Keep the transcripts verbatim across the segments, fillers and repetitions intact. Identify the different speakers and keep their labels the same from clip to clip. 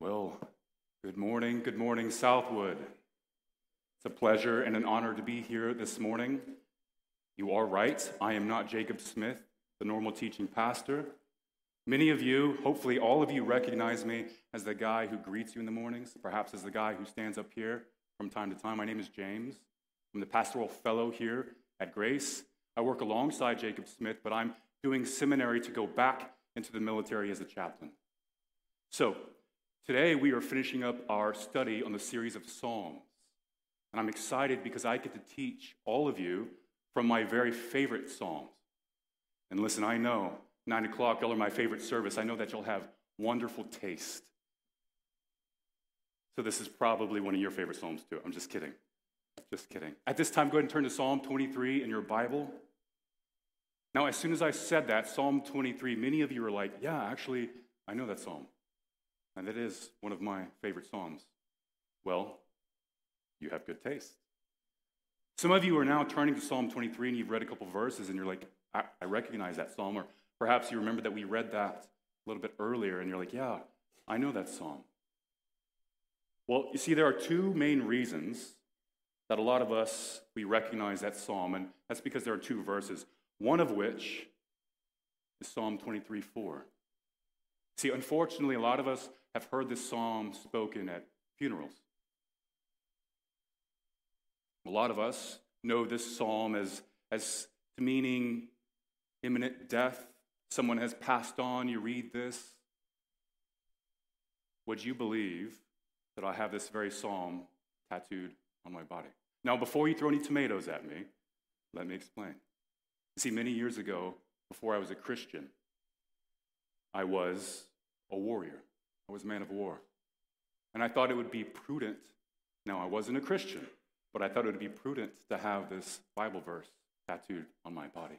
Speaker 1: Well, good morning, good morning, Southwood. It's a pleasure and an honor to be here this morning. You are right, I am not Jacob Smith, the normal teaching pastor. Many of you, hopefully all of you, recognize me as the guy who greets you in the mornings, perhaps as the guy who stands up here from time to time. My name is James. I'm the pastoral fellow here at Grace. I work alongside Jacob Smith, but I'm doing seminary to go back into the military as a chaplain. So, today we are finishing up our study on the series of Psalms. And I'm excited because I get to teach all of you from my very favorite Psalms. And listen, I know, nine o'clock, y'all are my favorite service. I know that you'll have wonderful taste. So this is probably one of your favorite Psalms too. I'm just kidding. Just kidding. At this time, go ahead and turn to Psalm twenty-three in your Bible. Now, as soon as I said that, Psalm twenty-three, many of you are like, yeah, actually, I know that Psalm. And it is one of my favorite Psalms. Well, you have good taste. Some of you are now turning to Psalm twenty-three and you've read a couple verses and you're like, I, I recognize that Psalm. Or perhaps you remember that we read that a little bit earlier and you're like, yeah, I know that Psalm. Well, you see, there are two main reasons that a lot of us, we recognize that Psalm. And that's because there are two verses, one of which is Psalm twenty-three four. See, unfortunately, a lot of us have heard this psalm spoken at funerals. A lot of us know this psalm as, as meaning imminent death. Someone has passed on, you read this. Would you believe that I have this very psalm tattooed on my body? Now, before you throw any tomatoes at me, let me explain. You see, many years ago, before I was a Christian, I was a warrior. I was a man of war. And I thought it would be prudent. Now, I wasn't a Christian, but I thought it would be prudent to have this Bible verse tattooed on my body.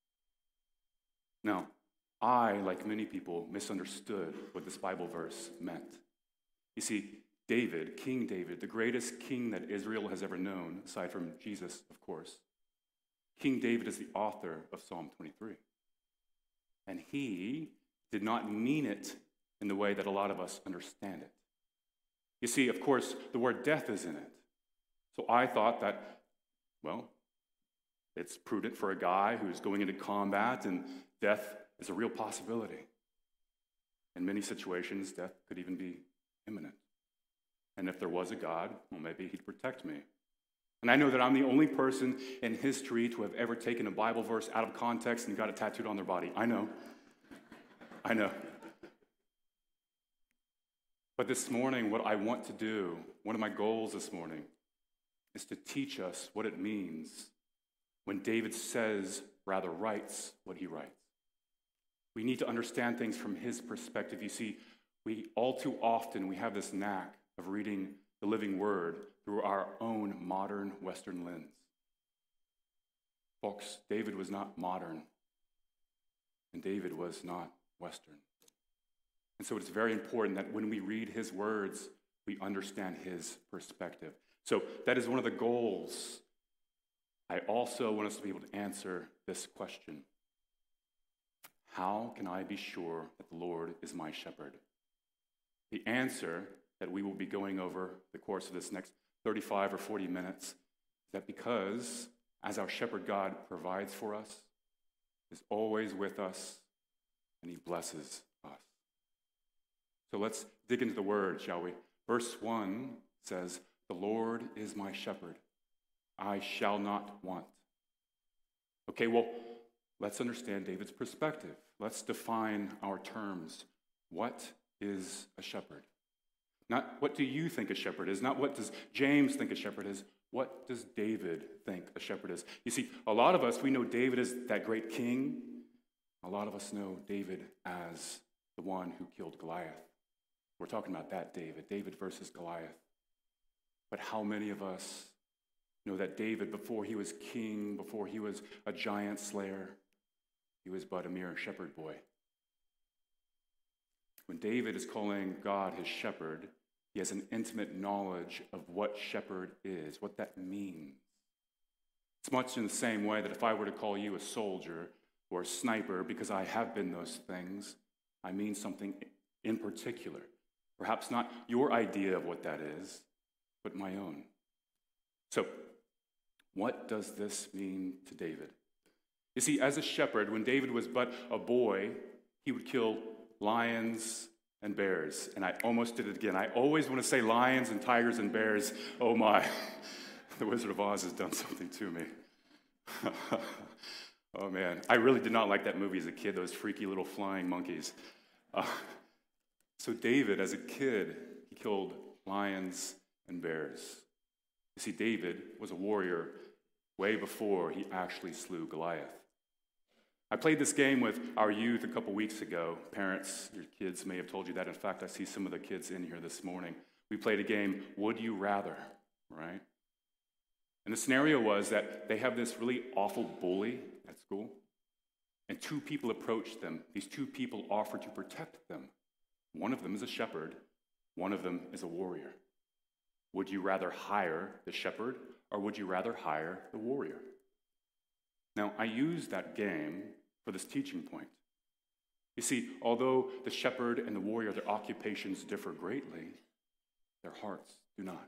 Speaker 1: Now, I, like many people, misunderstood what this Bible verse meant. You see, David, King David, the greatest king that Israel has ever known, aside from Jesus, of course, King David is the author of Psalm twenty-three. And he did not mean it in the way that a lot of us understand it. You see, of course, the word death is in it. So I thought that, well, it's prudent for a guy who's going into combat, and death is a real possibility. In many situations, death could even be imminent. And if there was a God, well, maybe he'd protect me. And I know that I'm the only person in history to have ever taken a Bible verse out of context and got it tattooed on their body. I know. I know. But this morning, what I want to do, one of my goals this morning, is to teach us what it means when David says, rather writes, what he writes. We need to understand things from his perspective. You see, we all too often, we have this knack of reading the living word through our own modern Western lens. Folks, David was not modern, and David was not Western. And so it's very important that when we read his words, we understand his perspective. So that is one of the goals. I also want us to be able to answer this question. How can I be sure that the Lord is my shepherd? The answer that we will be going over the course of this next thirty-five or forty minutes is that because as our shepherd God provides for us, is always with us, and he blesses us. So let's dig into the word, shall we? Verse one says, "The Lord is my shepherd. I shall not want." Okay, well, let's understand David's perspective. Let's define our terms. What is a shepherd? Not what do you think a shepherd is, not what does James think a shepherd is. What does David think a shepherd is? You see, a lot of us, we know David as that great king. A lot of us know David as the one who killed Goliath. We're talking about that David, David versus Goliath. But how many of us know that David, before he was king, before he was a giant slayer, he was but a mere shepherd boy? When David is calling God his shepherd, he has an intimate knowledge of what shepherd is, what that means. It's much in the same way that if I were to call you a soldier or a sniper, because I have been those things, I mean something in particular. Perhaps not your idea of what that is, but my own. So, what does this mean to David? You see, as a shepherd, when David was but a boy, he would kill lions and bears. And I almost did it again. I always want to say lions and tigers and bears. Oh my, the Wizard of Oz has done something to me. Oh man, I really did not like that movie as a kid, those freaky little flying monkeys. Uh, so David, as a kid, he killed lions and bears. You see, David was a warrior way before he actually slew Goliath. I played this game with our youth a couple weeks ago. Parents, your kids may have told you that. In fact, I see some of the kids in here this morning. We played a game, Would You Rather, right? And the scenario was that they have this really awful bully at school, and two people approach them. These two people offer to protect them. One of them is a shepherd. One of them is a warrior. Would you rather hire the shepherd, or would you rather hire the warrior? Now, I use that game for this teaching point. You see, although the shepherd and the warrior, their occupations differ greatly, their hearts do not.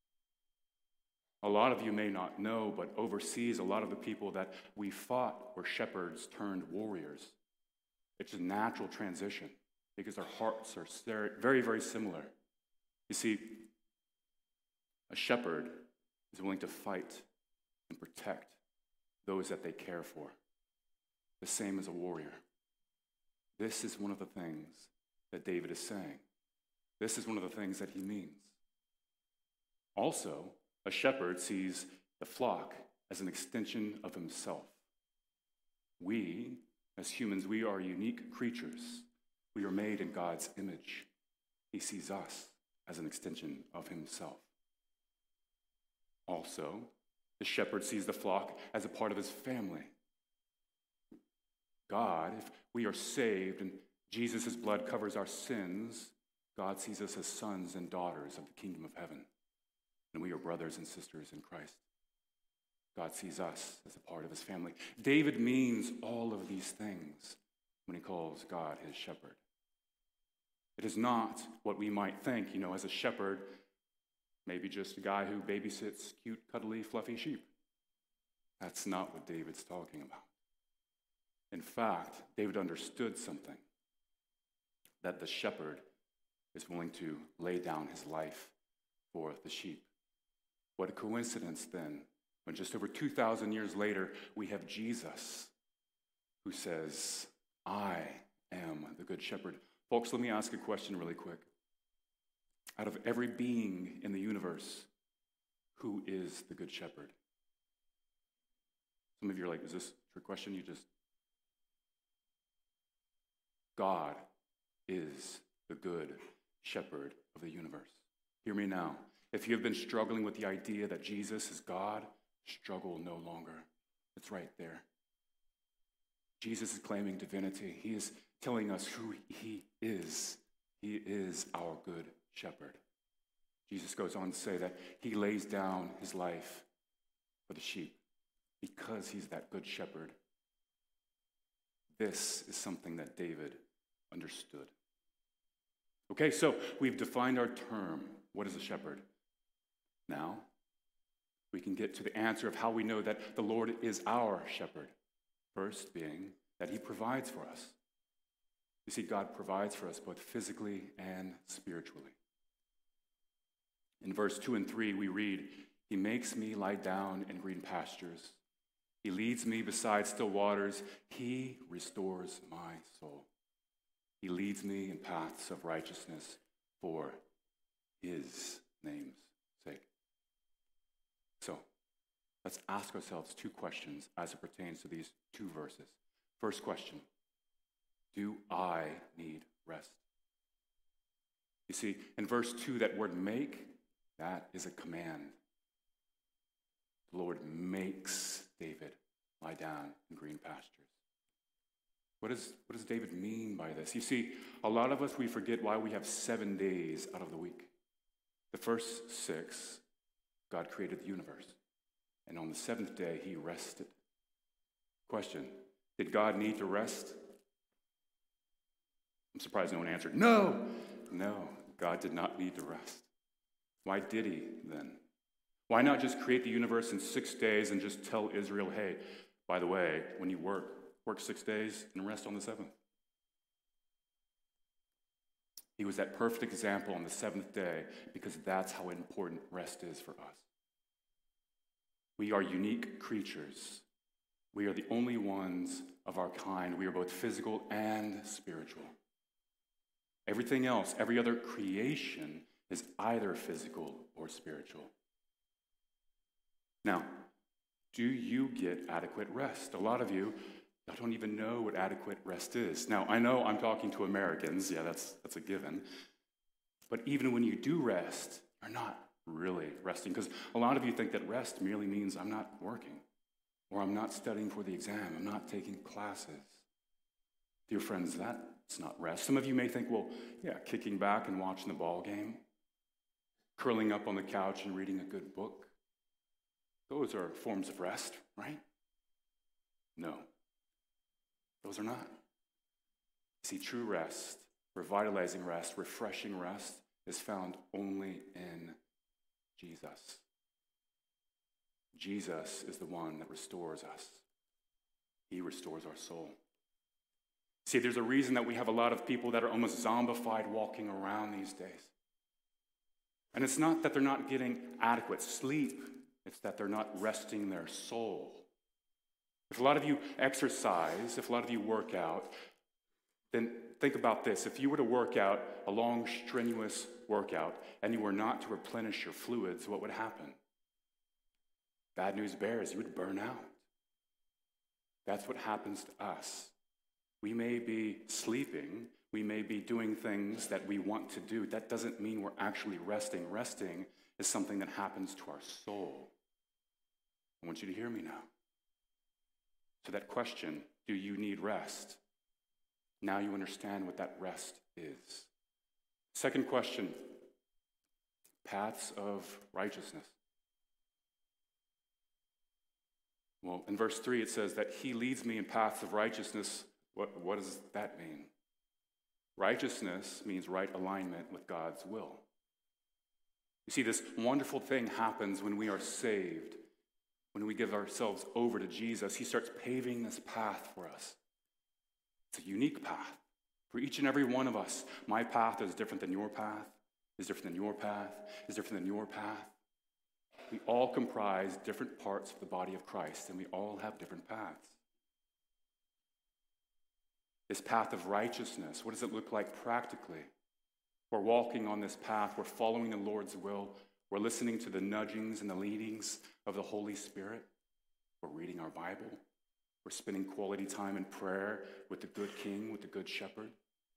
Speaker 1: A lot of you may not know, but overseas, a lot of the people that we fought were shepherds turned warriors. It's a natural transition because their hearts are very, very similar. You see, a shepherd is willing to fight and protect those that they care for, the same as a warrior. This is one of the things that David is saying. This is one of the things that he means. Also, a shepherd sees the flock as an extension of himself. We, as humans, we are unique creatures. We are made in God's image. He sees us as an extension of himself. Also, the shepherd sees the flock as a part of his family. God, if we are saved and Jesus' blood covers our sins, God sees us as sons and daughters of the kingdom of heaven. And we are brothers and sisters in Christ. God sees us as a part of his family. David means all of these things when he calls God his shepherd. It is not what we might think, you know, as a shepherd, maybe just a guy who babysits cute, cuddly, fluffy sheep. That's not what David's talking about. In fact, David understood something, that the shepherd is willing to lay down his life for the sheep. What a coincidence then, when just over two thousand years later, we have Jesus who says, I am the good shepherd. Folks, let me ask a question really quick. Out of every being in the universe, who is the good shepherd? Some of you are like, is this a trick question? You just... God is the good shepherd of the universe. Hear me now. If you have been struggling with the idea that Jesus is God, struggle no longer. It's right there. Jesus is claiming divinity. He is telling us who he is. He is our good shepherd. Jesus goes on to say that he lays down his life for the sheep because he's that good shepherd. This is something that David understood. Okay, so we've defined our term. What is a shepherd? Now, we can get to the answer of how we know that the Lord is our shepherd. First being that he provides for us. You see, God provides for us both physically and spiritually. In verse two and three, we read, he makes me lie down in green pastures. He leads me beside still waters. He restores my soul. He leads me in paths of righteousness for his name's sake. So, let's ask ourselves two questions as it pertains to these two verses. First question, do I need rest? You see, in verse two, that word make, that is a command. The Lord makes David lie down in green pastures. What, is, what does David mean by this? You see, a lot of us, we forget why we have seven days out of the week. The first six, God created the universe. And on the seventh day, he rested. Question, did God need to rest? I'm surprised no one answered, no. No, God did not need to rest. Why did he then? Why not just create the universe in six days and just tell Israel, hey, by the way, when you work, work six days and rest on the seventh? He was that perfect example on the seventh day because that's how important rest is for us. We are unique creatures. We are the only ones of our kind. We are both physical and spiritual. Everything else, every other creation is either physical or spiritual. Now, do you get adequate rest? A lot of you don't even know what adequate rest is. Now, I know I'm talking to Americans. Yeah, that's, that's a given. But even when you do rest, you're not really resting. Because a lot of you think that rest merely means I'm not working, or I'm not studying for the exam, I'm not taking classes. Dear friends, that's not rest. Some of you may think, well, yeah, kicking back and watching the ball game, curling up on the couch and reading a good book, those are forms of rest, right? No, those are not. See, true rest, revitalizing rest, refreshing rest is found only in Jesus. Jesus is the one that restores us. He restores our soul. See, there's a reason that we have a lot of people that are almost zombified walking around these days. And it's not that they're not getting adequate sleep, it's that they're not resting their soul. If a lot of you exercise, if a lot of you work out, then think about this. If you were to work out a long, strenuous workout, and you were not to replenish your fluids, what would happen? Bad news bears, you would burn out. That's what happens to us. We may be sleeping, we may be doing things that we want to do. That doesn't mean we're actually resting. Resting is something that happens to our soul. I want you to hear me now. So that question, do you need rest? Now you understand what that rest is. Second question, paths of righteousness. Well, in verse three it says that he leads me in paths of righteousness. What, what does that mean? Righteousness means right alignment with God's will. You see, this wonderful thing happens when we are saved. When we give ourselves over to Jesus, he starts paving this path for us. It's a unique path for each and every one of us. My path is different than your path, is different than your path, is different than your path. We all comprise different parts of the body of Christ, and we all have different paths. This path of righteousness, what does it look like practically? We're walking on this path. We're following the Lord's will. We're listening to the nudgings and the leadings of the Holy Spirit. We're reading our Bible. We're spending quality time in prayer with the good King, with the good Shepherd.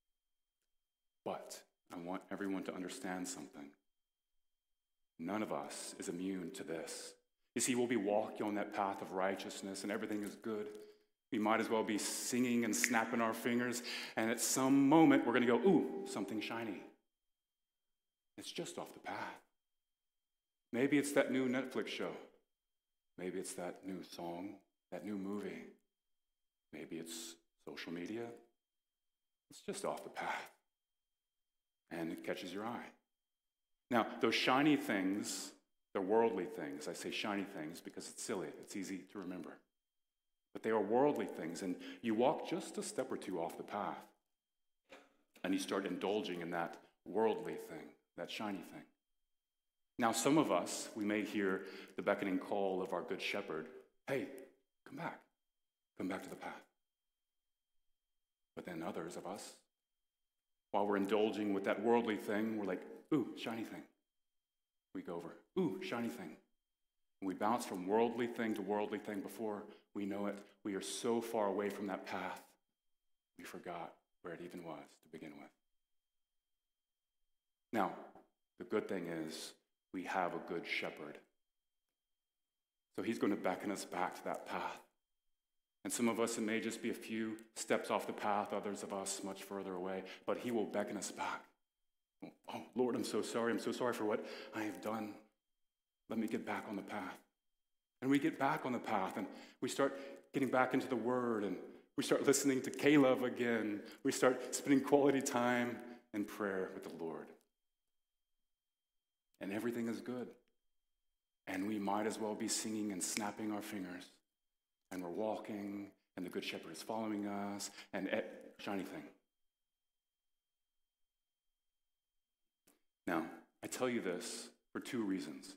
Speaker 1: But I want everyone to understand something. None of us is immune to this. You see, we'll be walking on that path of righteousness and everything is good. We might as well be singing and snapping our fingers, and at some moment we're going to go, ooh, something shiny. It's just off the path. Maybe it's that new Netflix show. Maybe it's that new song, that new movie. Maybe it's social media. It's just off the path. And it catches your eye. Now, those shiny things, they're worldly things. I say shiny things because it's silly. It's easy to remember. But they are worldly things, and you walk just a step or two off the path, and you start indulging in that worldly thing, that shiny thing. Now, some of us, we may hear the beckoning call of our good shepherd, hey, come back. Come back to the path. But then others of us, while we're indulging with that worldly thing, we're like, ooh, shiny thing. We go over, ooh, shiny thing. And we bounce from worldly thing to worldly thing. Before we know it, we are so far away from that path, we forgot where it even was to begin with. Now, the good thing is, we have a good shepherd. So he's going to beckon us back to that path. And some of us, it may just be a few steps off the path, others of us much further away, but he will beckon us back. Oh, Lord, I'm so sorry. I'm so sorry for what I have done. Let me get back on the path. And we get back on the path, and we start getting back into the Word, and we start listening to Caleb again. We start spending quality time in prayer with the Lord. and everything is good. And we might as well be singing and snapping our fingers. And we're walking, and the Good Shepherd is following us, and et- shiny thing. Now, I tell you this for two reasons.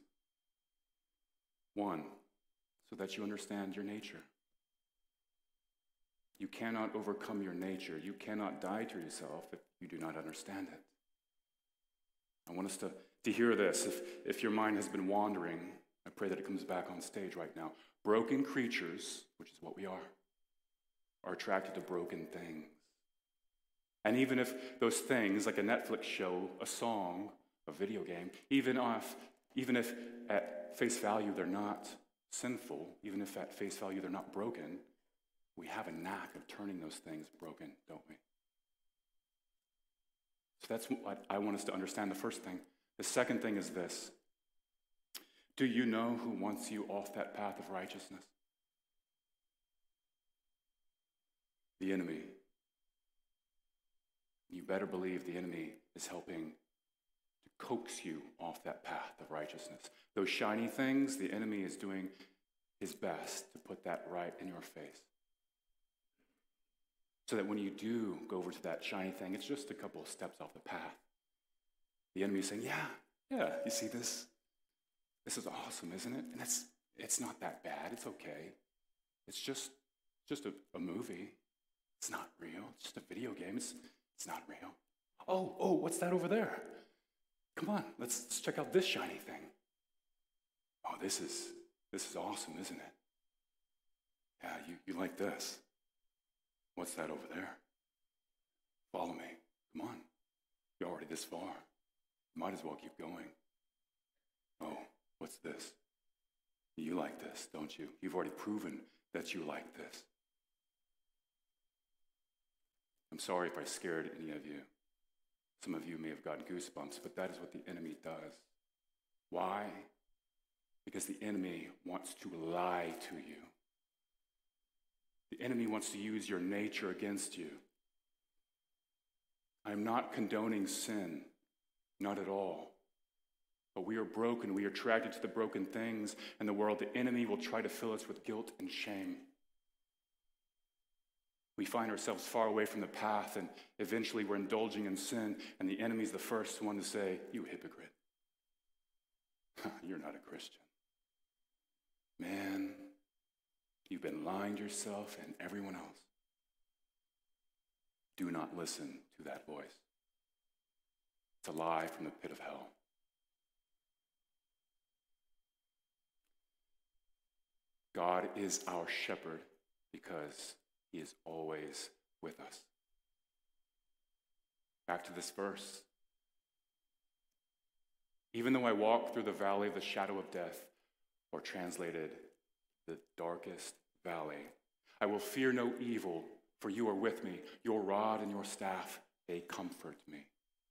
Speaker 1: One, so that you understand your nature. You cannot overcome your nature. You cannot die to yourself if you do not understand it. I want us to, to hear this. If, if your mind has been wandering, I pray that it comes back on stage right now. Broken creatures, which is what we are, are attracted to broken things. And even if those things, like a Netflix show, a song, a video game, even if, even if at face value they're not sinful, even if at face value they're not broken, we have a knack of turning those things broken, don't we? So that's what I want us to understand, the first thing. The second thing is this. Do you know who wants you off that path of righteousness? The enemy. You better believe the enemy is helping to coax you off that path of righteousness. Those shiny things, the enemy is doing his best to put that right in your face. So that when you do go over to that shiny thing, it's just a couple of steps off the path. The enemy is saying, yeah, yeah, you see this? This is awesome, isn't it? And it's it's not that bad. It's okay. It's just just a, a movie. It's not real. It's just a video game. It's it's not real. Oh, oh, what's that over there? Come on, let's, let's check out this shiny thing. Oh, this is this is awesome, isn't it? Yeah, you, you like this. What's that over there? Follow me. Come on. You're already this far. Might as well keep going. Oh, what's this? You like this, don't you? You've already proven that you like this. I'm sorry if I scared any of you. Some of you may have gotten goosebumps, but that is what the enemy does. Why? Because the enemy wants to lie to you. The enemy wants to use your nature against you. I'm not condoning sin, not at all. But we are broken. We are attracted to the broken things in the world. The enemy will try to fill us with guilt and shame. We find ourselves far away from the path, and eventually we're indulging in sin, and the enemy's the first one to say, you hypocrite. You're not a Christian. Man, you've been lying to yourself and everyone else. Do not listen to that voice. It's a lie from the pit of hell. God is our shepherd because he is always with us. Back to this verse. Even though I walk through the valley of the shadow of death, or translated, the darkest valley, I will fear no evil, for you are with me. Your rod and your staff, they comfort me.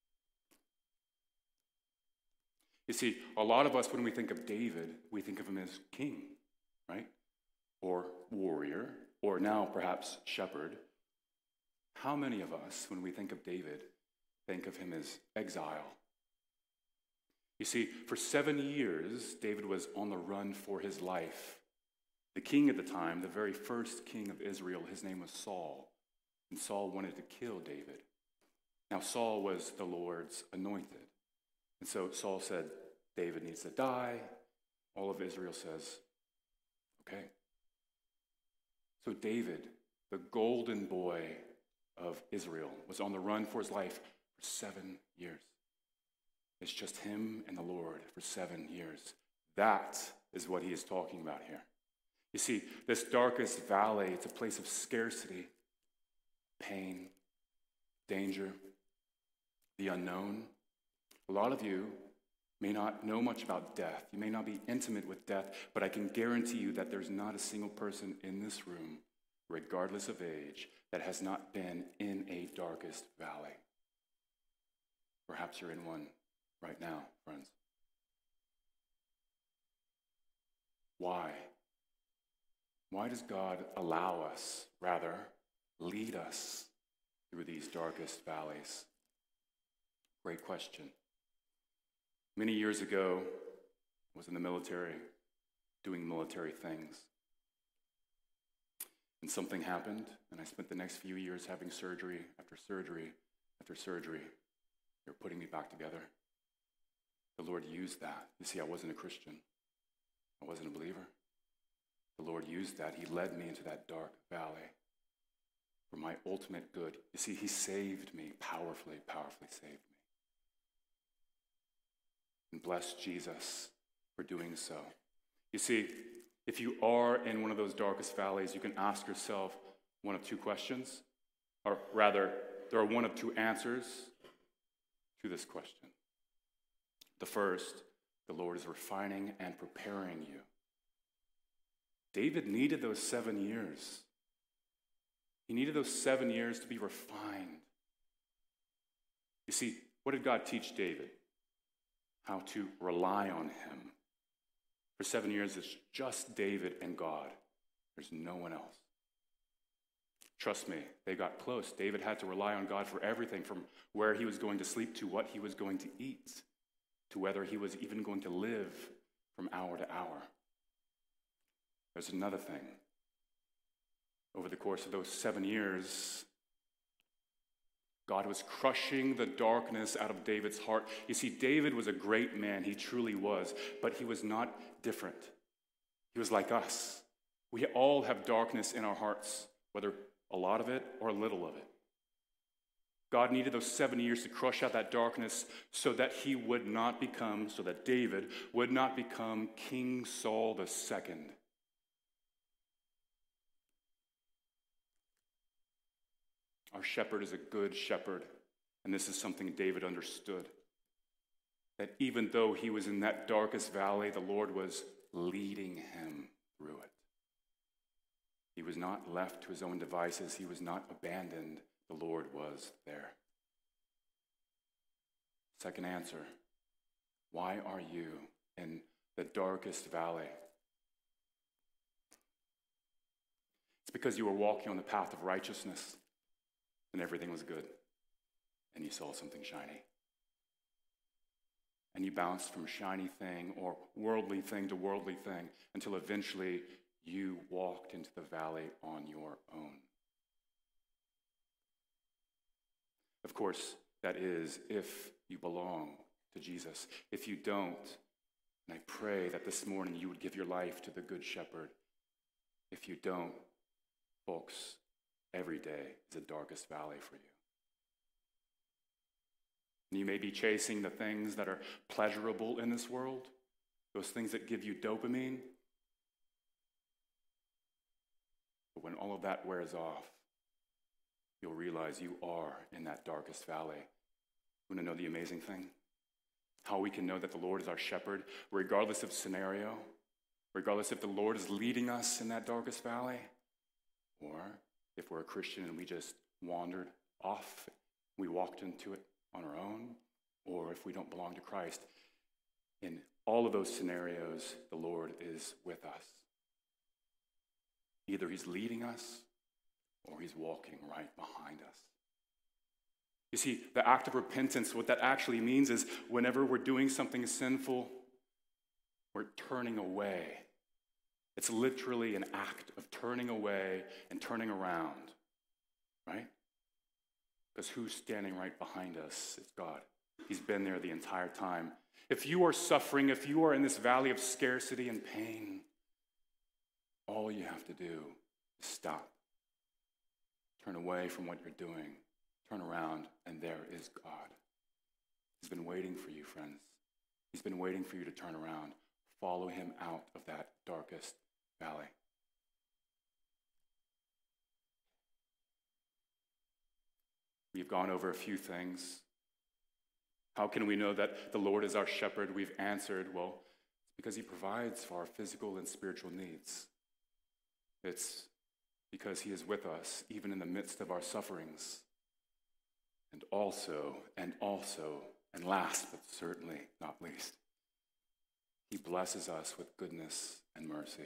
Speaker 1: You see, a lot of us, when we think of David, we think of him as king, right? Or warrior, or now perhaps shepherd. How many of us, when we think of David, think of him as exile? You see, for seven years, David was on the run for his life. The king at the time, the very first king of Israel, his name was Saul. And Saul wanted to kill David. Now, Saul was the Lord's anointed. And so Saul said, David needs to die. All of Israel says, okay. So David, the golden boy of Israel, was on the run for his life for seven years. It's just him and the Lord for seven years. That is what he is talking about here. You see, this darkest valley, it's a place of scarcity, pain, danger, the unknown. A lot of you may not know much about death. You may not be intimate with death, but I can guarantee you that there's not a single person in this room, regardless of age, that has not been in a darkest valley. Perhaps you're in one right now, friends. Why? Why does God allow us, rather, lead us through these darkest valleys? Great question. Many years ago, I was in the military, doing military things. And something happened, and I spent the next few years having surgery after surgery after surgery. They were putting me back together. The Lord used that. You see, I wasn't a Christian. I wasn't a believer. The Lord used that. He led me into that dark valley for my ultimate good. You see, he saved me, powerfully, powerfully saved me. And bless Jesus for doing so. You see, if you are in one of those darkest valleys, you can ask yourself one of two questions, or rather, there are one of two answers to this question. The first, the Lord is refining and preparing you. David needed those seven years. He needed those seven years to be refined. You see, what did God teach David? How to rely on him. For seven years, it's just David and God. There's no one else. Trust me, they got close. David had to rely on God for everything, from where he was going to sleep to what he was going to eat, to whether he was even going to live from hour to hour. There's another thing. Over the course of those seven years, God was crushing the darkness out of David's heart. You see, David was a great man. He truly was. But he was not different. He was like us. We all have darkness in our hearts, whether a lot of it or a little of it. God needed those seven years to crush out that darkness so that he would not become, so that David would not become King Saul the Second. Our shepherd is a good shepherd, and this is something David understood. That even though he was in that darkest valley, the Lord was leading him through it. He was not left to his own devices. He was not abandoned. The Lord was there. Second answer, why are you in the darkest valley? It's because you were walking on the path of righteousness. And everything was good, and you saw something shiny. And you bounced from shiny thing or worldly thing to worldly thing until eventually you walked into the valley on your own. Of course, that is if you belong to Jesus. If you don't, and I pray that this morning you would give your life to the Good Shepherd. If you don't, folks, every day is the darkest valley for you. And you may be chasing the things that are pleasurable in this world, those things that give you dopamine. But when all of that wears off, you'll realize you are in that darkest valley. You want to know the amazing thing? How we can know that the Lord is our shepherd, regardless of scenario, regardless if the Lord is leading us in that darkest valley, or if we're a Christian and we just wandered off, we walked into it on our own, or if we don't belong to Christ. In all of those scenarios, the Lord is with us. Either he's leading us or he's walking right behind us. You see, the act of repentance, what that actually means is whenever we're doing something sinful, we're turning away. It's literally an act of turning away and turning around, right? Because who's standing right behind us? It's God. He's been there the entire time. If you are suffering, if you are in this valley of scarcity and pain, all you have to do is stop. Turn away from what you're doing. Turn around, and there is God. He's been waiting for you, friends. He's been waiting for you to turn around. Follow him out of that darkest valley. We've gone over a few things. How can we know that the Lord is our shepherd? We've answered, well, it's because he provides for our physical and spiritual needs. It's because he is with us, even in the midst of our sufferings. And also, and also, and last but certainly not least, he blesses us with goodness and mercy.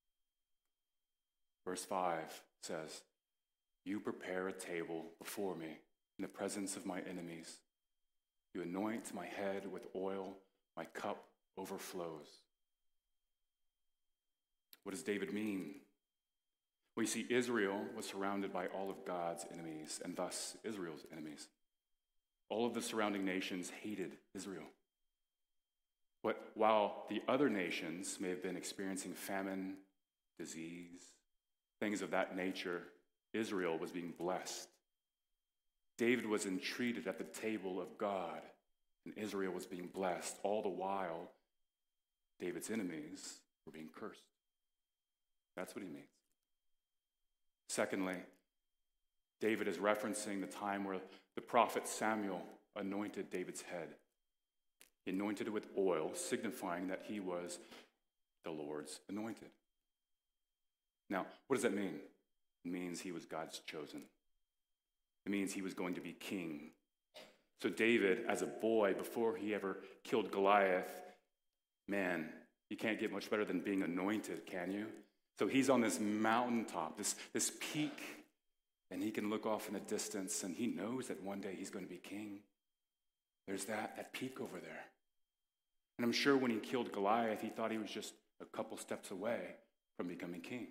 Speaker 1: Verse five says, you prepare a table before me in the presence of my enemies. You anoint my head with oil. My cup overflows. What does David mean? We see Israel was surrounded by all of God's enemies, and thus Israel's enemies. All of the surrounding nations hated Israel. But while the other nations may have been experiencing famine, disease, things of that nature, Israel was being blessed. David was entreated at the table of God, and Israel was being blessed, all the while David's enemies were being cursed. That's what he means. Secondly, David is referencing the time where the prophet Samuel anointed David's head. He anointed it with oil, signifying that he was the Lord's anointed. Now, what does that mean? It means he was God's chosen. It means he was going to be king. So David, as a boy, before he ever killed Goliath, man, you can't get much better than being anointed, can you? So he's on this mountaintop, this, this peak, and he can look off in the distance, and he knows that one day he's going to be king. There's that, that peak over there. And I'm sure when he killed Goliath, he thought he was just a couple steps away from becoming king.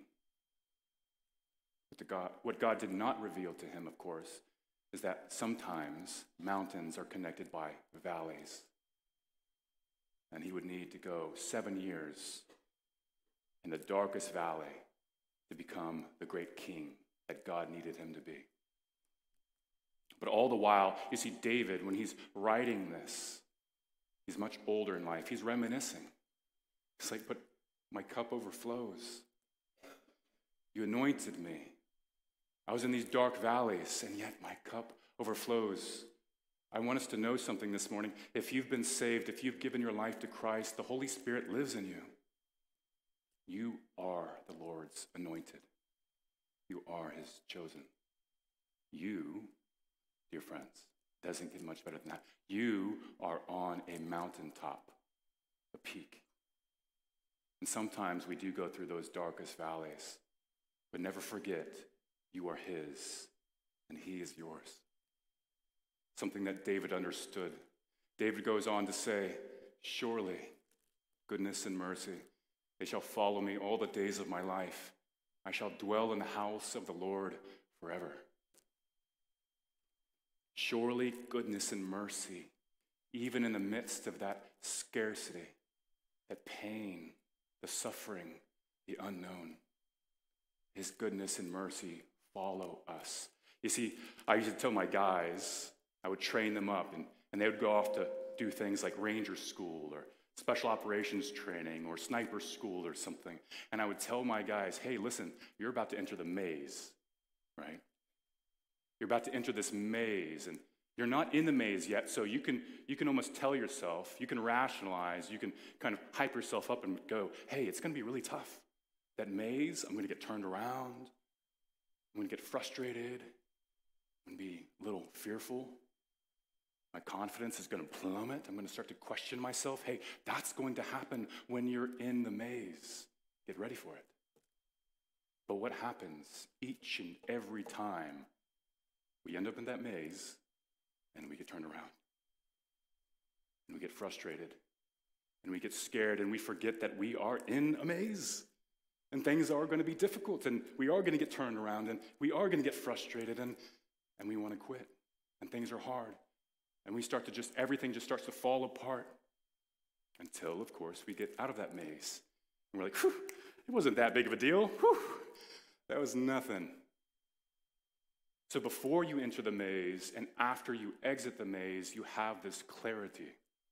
Speaker 1: But the God, what God did not reveal to him, of course, is that sometimes mountains are connected by valleys. And he would need to go seven years in the darkest valley to become the great king that God needed him to be. But all the while, you see David, when he's writing this, he's much older in life. He's reminiscing. It's like, but my cup overflows. You anointed me. I was in these dark valleys, and yet my cup overflows. I want us to know something this morning. If you've been saved, if you've given your life to Christ, the Holy Spirit lives in you. You are the Lord's anointed. You are his chosen. You, dear friends, doesn't get much better than that. You are on a mountaintop, a peak. And sometimes we do go through those darkest valleys, but never forget, you are his, and he is yours. Something that David understood. David goes on to say, surely goodness and mercy, they shall follow me all the days of my life. I shall dwell in the house of the Lord forever. Surely goodness and mercy, even in the midst of that scarcity, that pain, the suffering, the unknown, his goodness and mercy follow us. You see, I used to tell my guys, I would train them up, and, and they would go off to do things like ranger school or special operations training or sniper school or something. And I would tell my guys, hey, listen, you're about to enter the maze, right? You're about to enter this maze, and you're not in the maze yet, so you can you can almost tell yourself, you can rationalize, you can kind of hype yourself up and go, hey, it's going to be really tough. That maze, I'm going to get turned around. I'm going to get frustrated. I'm going to be a little fearful. My confidence is going to plummet. I'm going to start to question myself. Hey, that's going to happen when you're in the maze. Get ready for it. But what happens each and every time we end up in that maze and we get turned around and we get frustrated and we get scared and we forget that we are in a maze and things are going to be difficult and we are going to get turned around and we are going to get frustrated and, and we want to quit and things are hard. And we start to just, everything just starts to fall apart until, of course, we get out of that maze. And we're like, whew, it wasn't that big of a deal. Whew, that was nothing. So before you enter the maze and after you exit the maze, you have this clarity.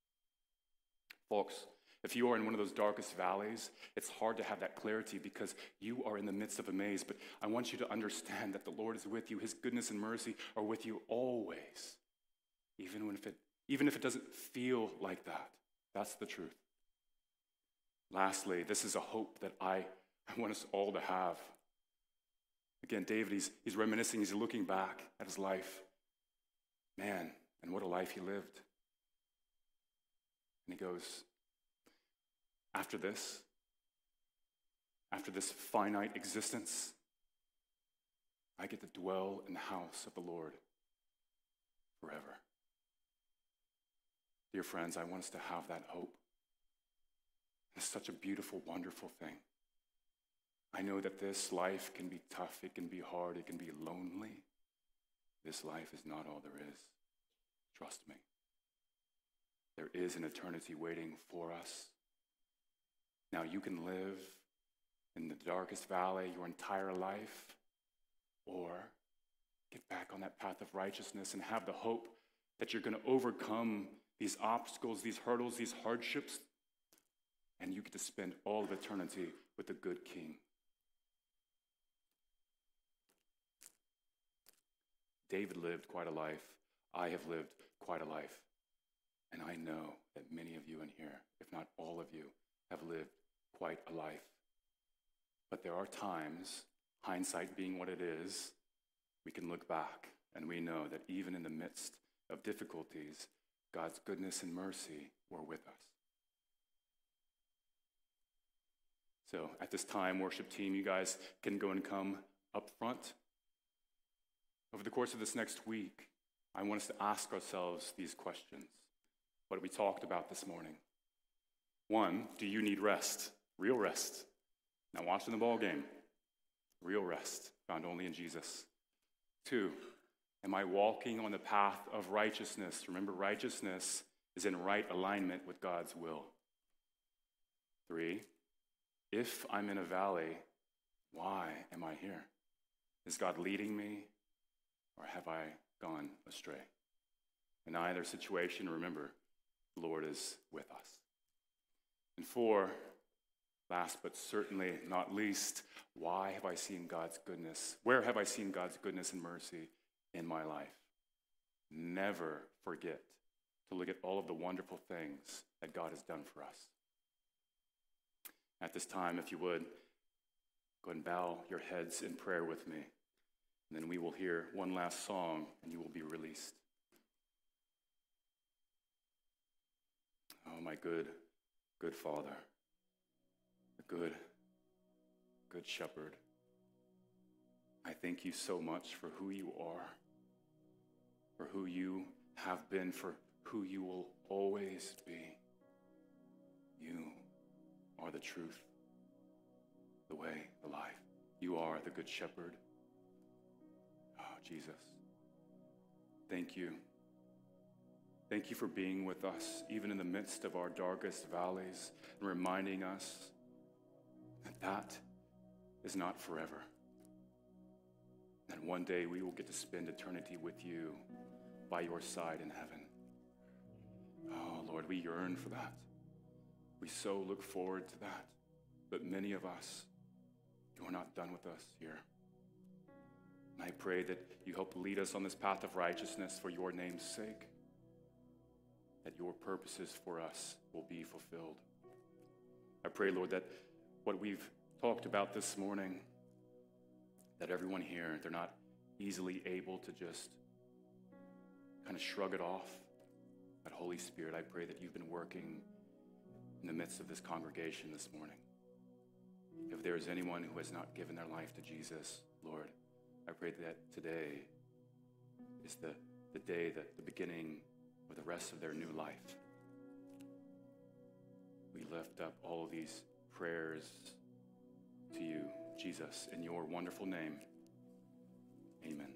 Speaker 1: Folks, if you are in one of those darkest valleys, it's hard to have that clarity because you are in the midst of a maze. But I want you to understand that the Lord is with you. His goodness and mercy are with you always. Even when if it, even if it doesn't feel like that. That's the truth. Lastly, this is a hope that I, I want us all to have. Again, David, he's, he's reminiscing, he's looking back at his life. Man, and what a life he lived. And he goes, after this, after this finite existence, I get to dwell in the house of the Lord forever. Dear friends, I want us to have that hope. It's such a beautiful, wonderful thing. I know that this life can be tough, it can be hard, it can be lonely. This life is not all there is. Trust me. There is an eternity waiting for us. Now, you can live in the darkest valley your entire life, or get back on that path of righteousness and have the hope that you're going to overcome these obstacles, these hurdles, these hardships, and you get to spend all of eternity with the good King. David lived quite a life. I have lived quite a life. And I know that many of you in here, if not all of you, have lived quite a life. But there are times, hindsight being what it is, we can look back and we know that even in the midst of difficulties, God's goodness and mercy were with us. So at this time, worship team, you guys can go and come up front. Over the course of this next week, I want us to ask ourselves these questions. What we talked about this morning. One, do you need rest? Real rest. Not watching the ball game. Real rest, found only in Jesus. Two, am I walking on the path of righteousness? Remember, righteousness is in right alignment with God's will. Three, if I'm in a valley, why am I here? Is God leading me, or have I gone astray? In either situation, remember, the Lord is with us. And four, last but certainly not least, why have I seen God's goodness? Where have I seen God's goodness and mercy in my life? Never forget to look at all of the wonderful things that God has done for us. At this time, if you would, go ahead and bow your heads in prayer with me. And then we will hear one last song, and you will be released. Oh, my good, good Father, the good, good Shepherd. I thank you so much for who you are, for who you have been, for who you will always be. You are the truth, the way, the life. You are the good Shepherd. Oh, Jesus, thank you. Thank you for being with us, even in the midst of our darkest valleys, and reminding us that that is not forever. And one day we will get to spend eternity with you by your side in heaven. Oh, Lord, we yearn for that. We so look forward to that. But many of us, you are not done with us here. And I pray that you help lead us on this path of righteousness for your name's sake, that your purposes for us will be fulfilled. I pray, Lord, that what we've talked about this morning, that everyone here, they're not easily able to just kind of shrug it off. But Holy Spirit, I pray that you've been working in the midst of this congregation this morning. If there is anyone who has not given their life to Jesus, Lord, I pray that today is the, the day, that the beginning of the rest of their new life. We lift up all of these prayers to you, Jesus, in your wonderful name. Amen.